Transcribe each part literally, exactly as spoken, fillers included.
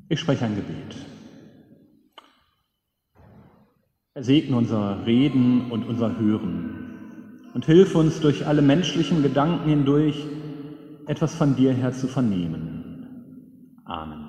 Ich spreche ein Gebet. Er segne unser Reden und unser Hören und hilf uns durch alle menschlichen Gedanken hindurch, etwas von dir her zu vernehmen. Amen.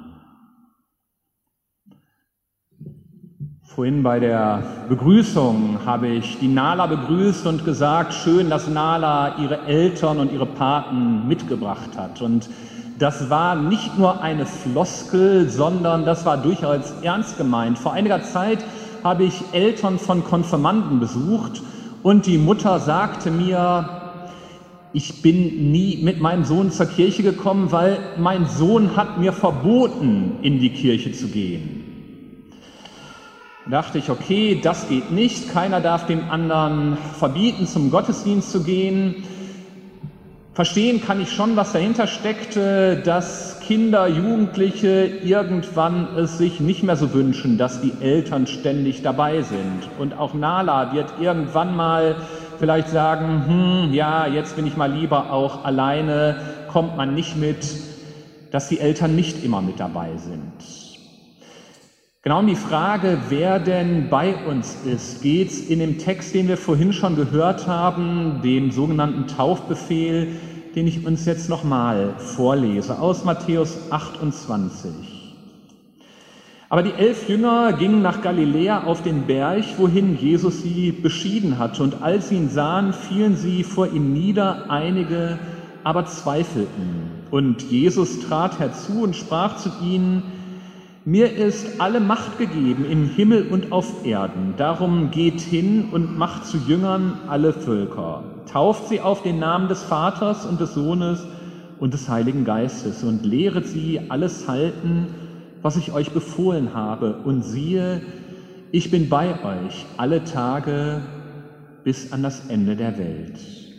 Vorhin bei der Begrüßung habe ich die Nala begrüßt und gesagt, schön, dass Nala ihre Eltern und ihre Paten mitgebracht hat. Und das war nicht nur eine Floskel, sondern das war durchaus ernst gemeint. Vor einiger Zeit habe ich Eltern von Konfirmanden besucht und die Mutter sagte mir, ich bin nie mit meinem Sohn zur Kirche gekommen, weil mein Sohn hat mir verboten, in die Kirche zu gehen. Da dachte ich, okay, das geht nicht, keiner darf dem anderen verbieten, zum Gottesdienst zu gehen. Verstehen kann ich schon, was dahinter steckte, dass Kinder, Jugendliche irgendwann es sich nicht mehr so wünschen, dass die Eltern ständig dabei sind. Und auch Nala wird irgendwann mal vielleicht sagen, hm, ja, jetzt bin ich mal lieber auch alleine, kommt man nicht mit, dass die Eltern nicht immer mit dabei sind. Genau um die Frage, wer denn bei uns ist, geht es in dem Text, den wir vorhin schon gehört haben, dem sogenannten Taufbefehl, den ich uns jetzt nochmal vorlese, aus Matthäus achtundzwanzig. Aber die elf Jünger gingen nach Galiläa auf den Berg, wohin Jesus sie beschieden hatte. Und als sie ihn sahen, fielen sie vor ihm nieder, einige aber zweifelten. Und Jesus trat herzu und sprach zu ihnen, mir ist alle Macht gegeben im Himmel und auf Erden. Darum geht hin und macht zu Jüngern alle Völker. Tauft sie auf den Namen des Vaters und des Sohnes und des Heiligen Geistes und lehret sie, alles halten, was ich euch befohlen habe. Und siehe, ich bin bei euch alle Tage bis an das Ende der Welt.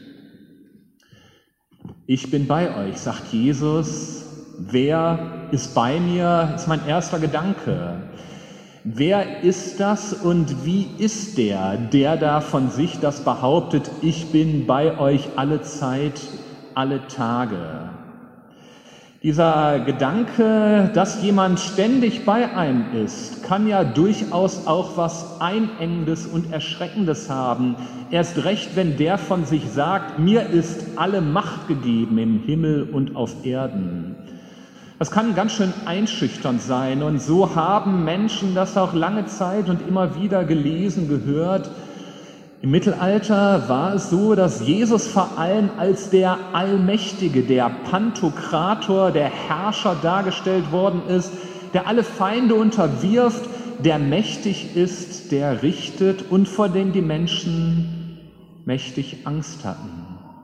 Ich bin bei euch, sagt Jesus. Wer ist bei mir, ist mein erster Gedanke. Wer ist das und wie ist der, der da von sich das behauptet, ich bin bei euch alle Zeit, alle Tage? Dieser Gedanke, dass jemand ständig bei einem ist, kann ja durchaus auch was Einengendes und Erschreckendes haben. Erst recht, wenn der von sich sagt, mir ist alle Macht gegeben im Himmel und auf Erden. Das kann ganz schön einschüchternd sein und so haben Menschen das auch lange Zeit und immer wieder gelesen, gehört. Im Mittelalter war es so, dass Jesus vor allem als der Allmächtige, der Pantokrator, der Herrscher dargestellt worden ist, der alle Feinde unterwirft, der mächtig ist, der richtet und vor dem die Menschen mächtig Angst hatten.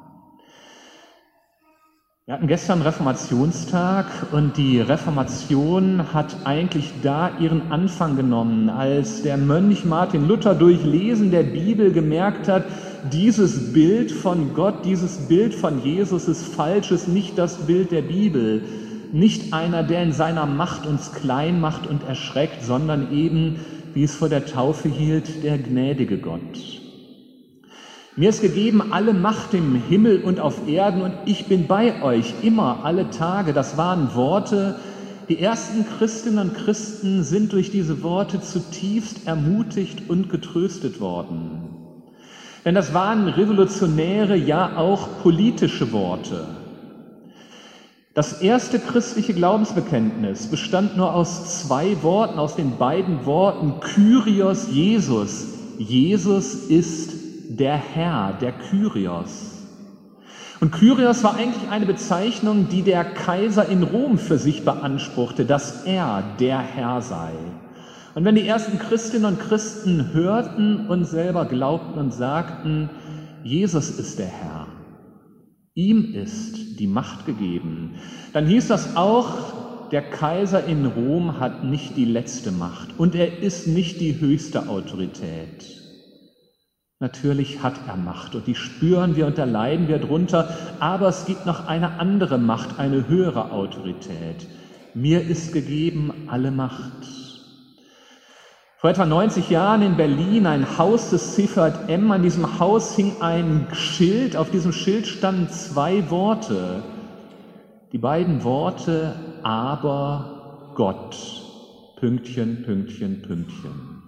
Wir hatten gestern Reformationstag und die Reformation hat eigentlich da ihren Anfang genommen, als der Mönch Martin Luther durch Lesen der Bibel gemerkt hat, dieses Bild von Gott, dieses Bild von Jesus ist falsch, ist nicht das Bild der Bibel. Nicht einer, der in seiner Macht uns klein macht und erschreckt, sondern eben, wie es vor der Taufe hielt, der gnädige Gott. Mir ist gegeben alle Macht im Himmel und auf Erden und ich bin bei euch immer, alle Tage. Das waren Worte. Die ersten Christinnen und Christen sind durch diese Worte zutiefst ermutigt und getröstet worden. Denn das waren revolutionäre, ja auch politische Worte. Das erste christliche Glaubensbekenntnis bestand nur aus zwei Worten, aus den beiden Worten Kyrios Jesus. Jesus ist der Herr, der Kyrios. Und Kyrios war eigentlich eine Bezeichnung, die der Kaiser in Rom für sich beanspruchte, dass er der Herr sei. Und wenn die ersten Christinnen und Christen hörten und selber glaubten und sagten, Jesus ist der Herr, ihm ist die Macht gegeben, dann hieß das auch, der Kaiser in Rom hat nicht die letzte Macht und er ist nicht die höchste Autorität. Natürlich hat er Macht und die spüren wir und da leiden wir drunter, aber es gibt noch eine andere Macht, eine höhere Autorität. Mir ist gegeben alle Macht. Vor etwa neunzig Jahren in Berlin ein Haus des C V J M, an diesem Haus hing ein Schild, auf diesem Schild standen zwei Worte, die beiden Worte aber Gott. Pünktchen, Pünktchen, Pünktchen.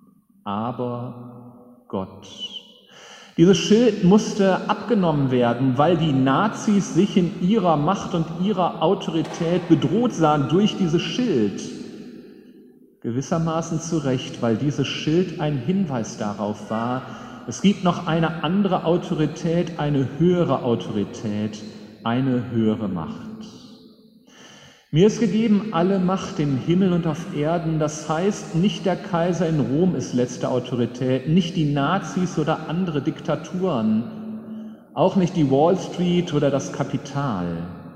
Aber Gott. Dieses Schild musste abgenommen werden, weil die Nazis sich in ihrer Macht und ihrer Autorität bedroht sahen durch dieses Schild. Gewissermaßen zu Recht, weil dieses Schild ein Hinweis darauf war, es gibt noch eine andere Autorität, eine höhere Autorität, eine höhere Macht. Mir ist gegeben alle Macht im Himmel und auf Erden, das heißt, nicht der Kaiser in Rom ist letzte Autorität, nicht die Nazis oder andere Diktaturen, auch nicht die Wall Street oder das Kapital,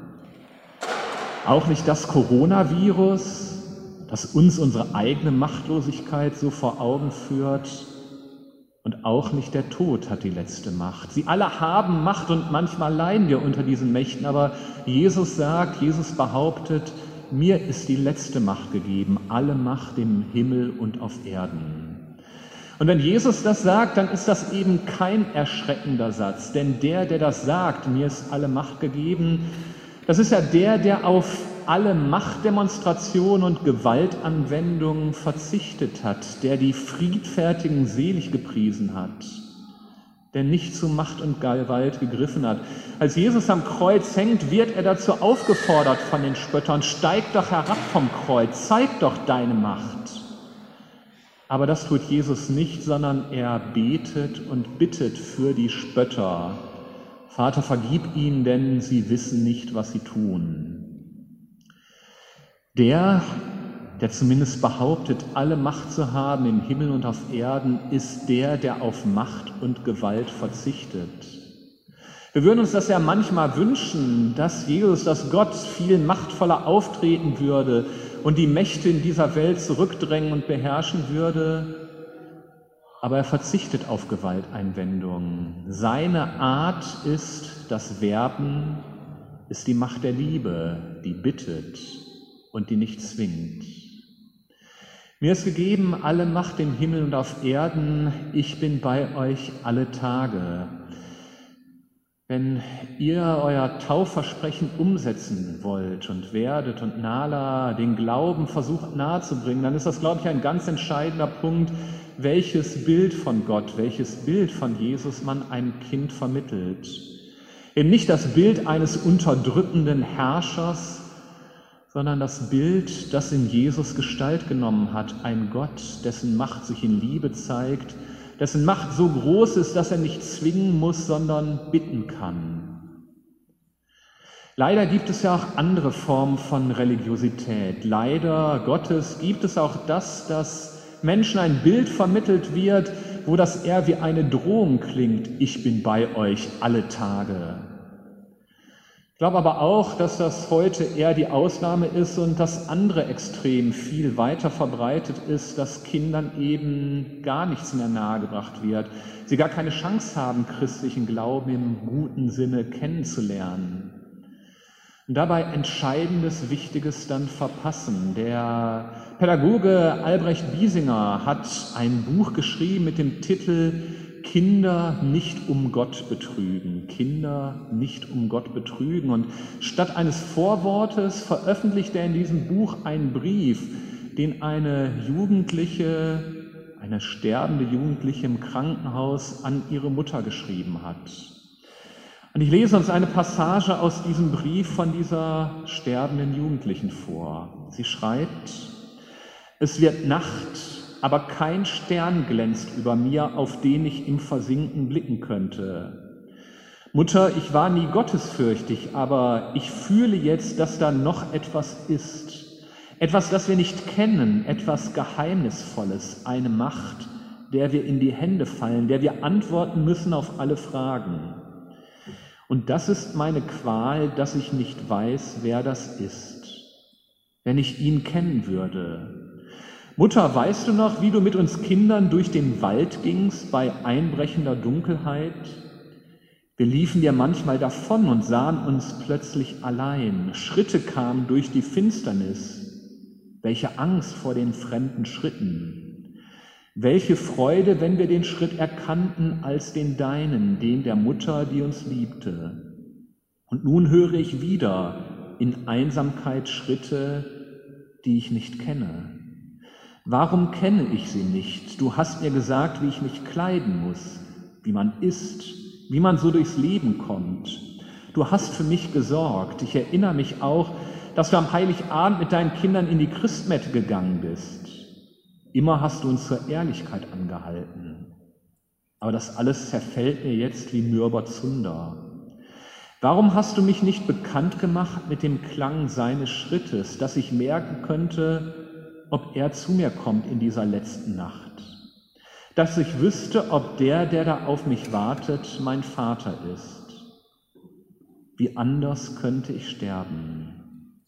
auch nicht das Coronavirus, das uns unsere eigene Machtlosigkeit so vor Augen führt, und auch nicht der Tod hat die letzte Macht. Sie alle haben Macht und manchmal leiden wir unter diesen Mächten, aber Jesus sagt, Jesus behauptet, mir ist die letzte Macht gegeben, alle Macht im Himmel und auf Erden. Und wenn Jesus das sagt, dann ist das eben kein erschreckender Satz, denn der, der das sagt, mir ist alle Macht gegeben, das ist ja der, der auf alle Machtdemonstrationen und Gewaltanwendungen verzichtet hat, der die Friedfertigen selig gepriesen hat, der nicht zu Macht und Gewalt gegriffen hat. Als Jesus am Kreuz hängt, wird er dazu aufgefordert von den Spöttern, steig doch herab vom Kreuz, zeig doch deine Macht. Aber das tut Jesus nicht, sondern er betet und bittet für die Spötter. Vater, vergib ihnen, denn sie wissen nicht, was sie tun. Der, der zumindest behauptet, alle Macht zu haben im Himmel und auf Erden, ist der, der auf Macht und Gewalt verzichtet. Wir würden uns das ja manchmal wünschen, dass Jesus, dass Gott viel machtvoller auftreten würde und die Mächte in dieser Welt zurückdrängen und beherrschen würde. Aber er verzichtet auf Gewalteinwendungen. Seine Art ist das Werben, ist die Macht der Liebe, die bittet und die nicht zwingt. Mir ist gegeben alle Macht im Himmel und auf Erden, ich bin bei euch alle Tage. Wenn ihr euer Taufversprechen umsetzen wollt und werdet und Nala den Glauben versucht nahezubringen, dann ist das, glaube ich, ein ganz entscheidender Punkt, welches Bild von Gott, welches Bild von Jesus man einem Kind vermittelt. Eben nicht das Bild eines unterdrückenden Herrschers, sondern das Bild, das in Jesus Gestalt genommen hat, ein Gott, dessen Macht sich in Liebe zeigt, dessen Macht so groß ist, dass er nicht zwingen muss, sondern bitten kann. Leider gibt es ja auch andere Formen von Religiosität. Leider Gottes gibt es auch das, dass Menschen ein Bild vermittelt wird, wo das eher wie eine Drohung klingt, ich bin bei euch alle Tage. Ich glaube aber auch, dass das heute eher die Ausnahme ist und das andere Extrem viel weiter verbreitet ist, dass Kindern eben gar nichts mehr nahegebracht wird, sie gar keine Chance haben, christlichen Glauben im guten Sinne kennenzulernen. Und dabei Entscheidendes, Wichtiges dann verpassen. Der Pädagoge Albrecht Biesinger hat ein Buch geschrieben mit dem Titel Kinder nicht um Gott betrügen, Kinder nicht um Gott betrügen. Und statt eines Vorwortes veröffentlicht er in diesem Buch einen Brief, den eine Jugendliche, eine sterbende Jugendliche im Krankenhaus an ihre Mutter geschrieben hat. Und ich lese uns eine Passage aus diesem Brief von dieser sterbenden Jugendlichen vor. Sie schreibt: Es wird Nacht, aber kein Stern glänzt über mir, auf den ich im Versinken blicken könnte. Mutter, ich war nie gottesfürchtig, aber ich fühle jetzt, dass da noch etwas ist. Etwas, das wir nicht kennen, etwas Geheimnisvolles, eine Macht, der wir in die Hände fallen, der wir antworten müssen auf alle Fragen. Und das ist meine Qual, dass ich nicht weiß, wer das ist. Wenn ich ihn kennen würde. Mutter, weißt du noch, wie du mit uns Kindern durch den Wald gingst bei einbrechender Dunkelheit? Wir liefen dir manchmal davon und sahen uns plötzlich allein. Schritte kamen durch die Finsternis. Welche Angst vor den fremden Schritten. Welche Freude, wenn wir den Schritt erkannten als den deinen, den der Mutter, die uns liebte. Und nun höre ich wieder in Einsamkeit Schritte, die ich nicht kenne. Warum kenne ich sie nicht? Du hast mir gesagt, wie ich mich kleiden muss, wie man isst, wie man so durchs Leben kommt. Du hast für mich gesorgt. Ich erinnere mich auch, dass du am Heiligabend mit deinen Kindern in die Christmette gegangen bist. Immer hast du uns zur Ehrlichkeit angehalten. Aber das alles zerfällt mir jetzt wie mürber Zunder. Warum hast du mich nicht bekannt gemacht mit dem Klang seines Schrittes, dass ich merken könnte, ob er zu mir kommt in dieser letzten Nacht? Dass ich wüsste, ob der, der da auf mich wartet, mein Vater ist. Wie anders könnte ich sterben?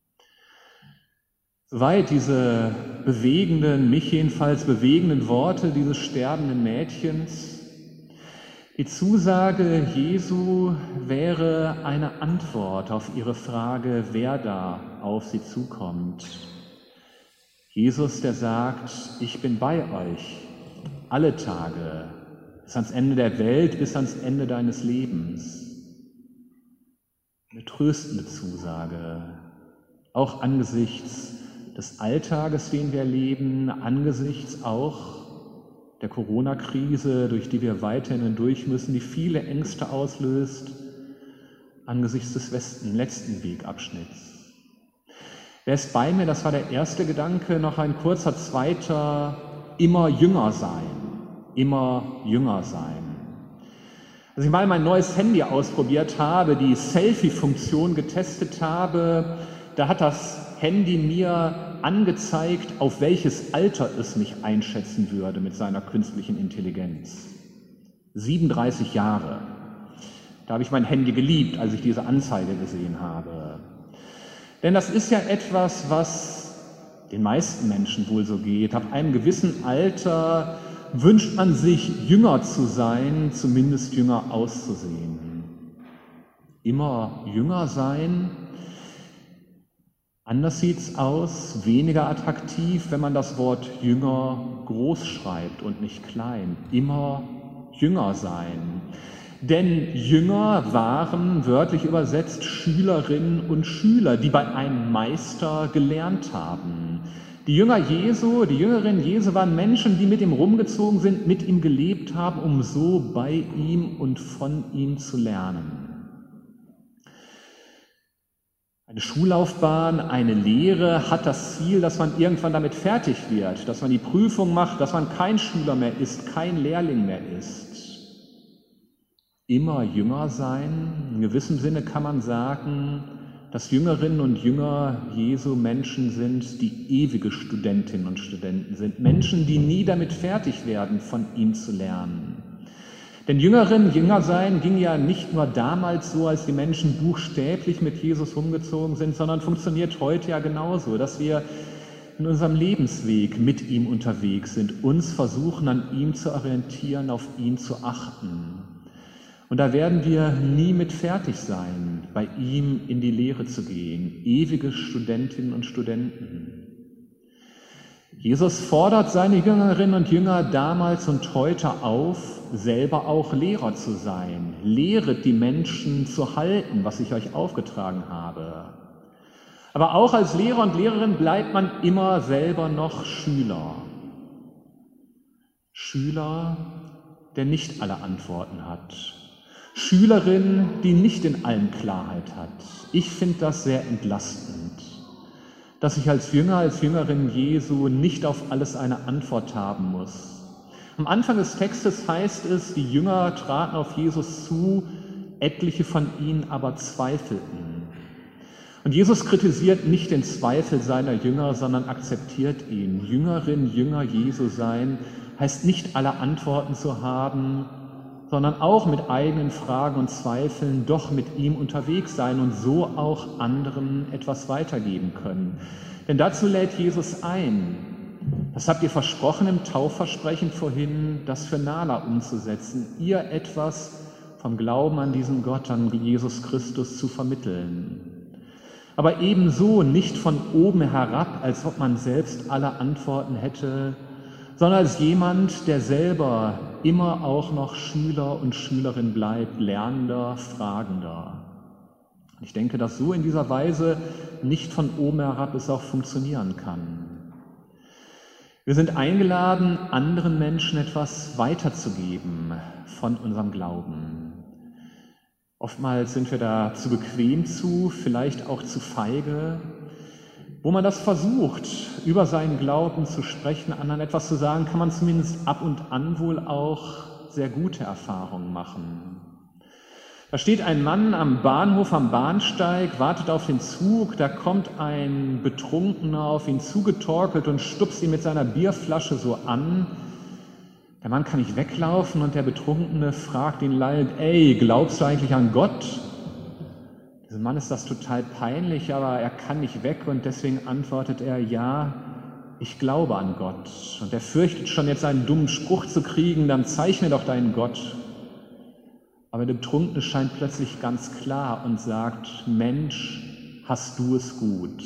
Soweit diese bewegenden, mich jedenfalls bewegenden Worte dieses sterbenden Mädchens. Die Zusage Jesu wäre eine Antwort auf ihre Frage, wer da auf sie zukommt. Jesus, der sagt, ich bin bei euch alle Tage, bis ans Ende der Welt, bis ans Ende deines Lebens. Eine tröstende Zusage, auch angesichts des Alltages, den wir leben, angesichts auch der Corona-Krise, durch die wir weiterhin hindurch müssen, die viele Ängste auslöst, angesichts des Westen, letzten Wegabschnitts. Wer ist bei mir? Das war der erste Gedanke. Noch ein kurzer zweiter, immer jünger sein, immer jünger sein. Als ich mal mein neues Handy ausprobiert habe, die Selfie-Funktion getestet habe, da hat das Handy mir angezeigt, auf welches Alter es mich einschätzen würde mit seiner künstlichen Intelligenz. siebenunddreißig Jahre. Da habe ich mein Handy geliebt, als ich diese Anzeige gesehen habe. Denn das ist ja etwas, was den meisten Menschen wohl so geht. Ab einem gewissen Alter wünscht man sich, jünger zu sein, zumindest jünger auszusehen. Immer jünger sein. Anders sieht es aus, weniger attraktiv, wenn man das Wort jünger groß schreibt und nicht klein. Immer jünger sein. Denn Jünger waren, wörtlich übersetzt, Schülerinnen und Schüler, die bei einem Meister gelernt haben. Die Jünger Jesu, die Jüngerinnen Jesu waren Menschen, die mit ihm rumgezogen sind, mit ihm gelebt haben, um so bei ihm und von ihm zu lernen. Eine Schullaufbahn, eine Lehre hat das Ziel, dass man irgendwann damit fertig wird, dass man die Prüfung macht, dass man kein Schüler mehr ist, kein Lehrling mehr ist. Immer jünger sein, in gewissem Sinne kann man sagen, dass Jüngerinnen und Jünger Jesu Menschen sind, die ewige Studentinnen und Studenten sind, Menschen, die nie damit fertig werden, von ihm zu lernen. Denn Jüngerinnen, Jünger sein ging ja nicht nur damals so, als die Menschen buchstäblich mit Jesus rumgezogen sind, sondern funktioniert heute ja genauso, dass wir in unserem Lebensweg mit ihm unterwegs sind, uns versuchen, an ihm zu orientieren, auf ihn zu achten. Und da werden wir nie mit fertig sein, bei ihm in die Lehre zu gehen, ewige Studentinnen und Studenten. Jesus fordert seine Jüngerinnen und Jünger damals und heute auf, selber auch Lehrer zu sein. Lehret die Menschen zu halten, was ich euch aufgetragen habe. Aber auch als Lehrer und Lehrerin bleibt man immer selber noch Schüler. Schüler, der nicht alle Antworten hat. Schülerin, die nicht in allem Klarheit hat. Ich finde das sehr entlastend, dass ich als Jünger, als Jüngerin Jesu nicht auf alles eine Antwort haben muss. Am Anfang des Textes heißt es, die Jünger traten auf Jesus zu, etliche von ihnen aber zweifelten. Und Jesus kritisiert nicht den Zweifel seiner Jünger, sondern akzeptiert ihn. Jüngerin, Jünger Jesu sein heißt nicht alle Antworten zu haben, sondern auch mit eigenen Fragen und Zweifeln doch mit ihm unterwegs sein und so auch anderen etwas weitergeben können. Denn dazu lädt Jesus ein. Das habt ihr versprochen im Taufversprechen vorhin, das für Nala umzusetzen, ihr etwas vom Glauben an diesen Gott, an Jesus Christus zu vermitteln. Aber ebenso nicht von oben herab, als ob man selbst alle Antworten hätte, sondern als jemand, der selber immer auch noch Schüler und Schülerin bleibt, Lernender, Fragender. Ich denke, dass so in dieser Weise nicht von oben herab es auch funktionieren kann. Wir sind eingeladen, anderen Menschen etwas weiterzugeben von unserem Glauben. Oftmals sind wir da zu bequem zu, vielleicht auch zu feige. Wo man das versucht, über seinen Glauben zu sprechen, anderen etwas zu sagen, kann man zumindest ab und an wohl auch sehr gute Erfahrungen machen. Da steht ein Mann am Bahnhof, am Bahnsteig, wartet auf den Zug, da kommt ein Betrunkener auf ihn zugetorkelt und stupst ihn mit seiner Bierflasche so an. Der Mann kann nicht weglaufen und der Betrunkene fragt ihn leid, ey, glaubst du eigentlich an Gott? Diesem Mann ist das total peinlich, aber er kann nicht weg und deswegen antwortet er, ja, ich glaube an Gott. Und er fürchtet schon jetzt einen dummen Spruch zu kriegen, dann zeig mir doch deinen Gott. Aber der Betrunkene scheint plötzlich ganz klar und sagt, Mensch, hast du es gut.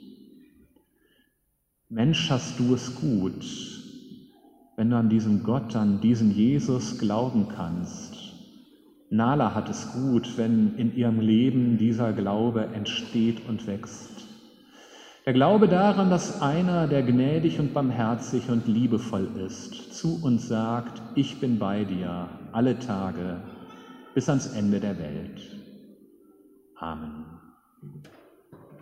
Mensch, hast du es gut, wenn du an diesen Gott, an diesen Jesus glauben kannst. Nala hat es gut, wenn in ihrem Leben dieser Glaube entsteht und wächst. Der Glaube daran, dass einer, der gnädig und barmherzig und liebevoll ist, zu uns sagt, ich bin bei dir alle Tage bis ans Ende der Welt. Amen.